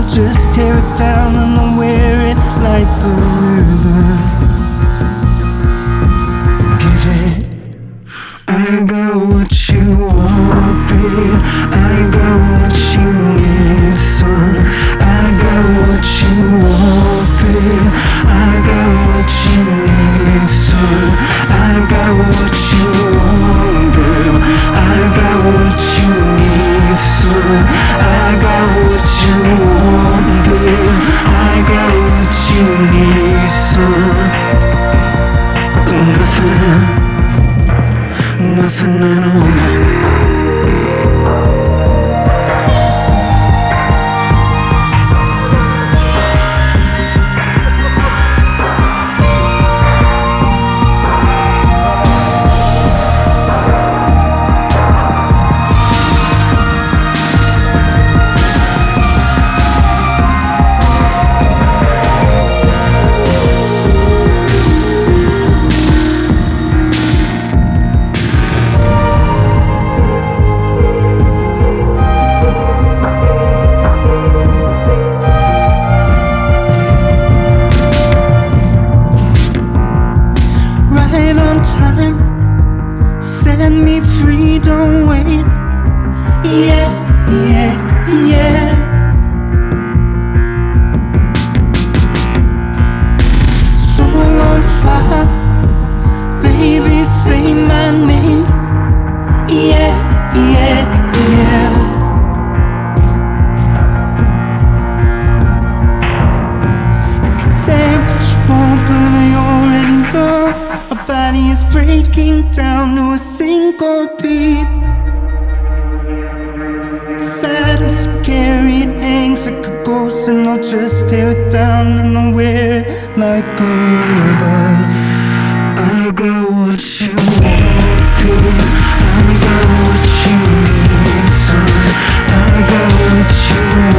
I'll just tear it down and I'll wear it like a ribbon. Get it? I got what you want, babe. I got what you need, son. I got what you want, babe. I got what you need, son. I got what you want, babe. I got what you need, son. I got what you want, babe. I got what you need, son. Nothing at all. Time, set me free, don't wait. Yeah, yeah, yeah. Soul on fire, baby, say my name. Yeah, yeah, yeah. You can say what you want, but I already know. Our body is breaking down to a single beat. It's sad and scary, it hangs like a ghost, and I'll just tear it down and I'll wear it like a ribbon. I got what you want, babe. I got what you need, son. I got what you want.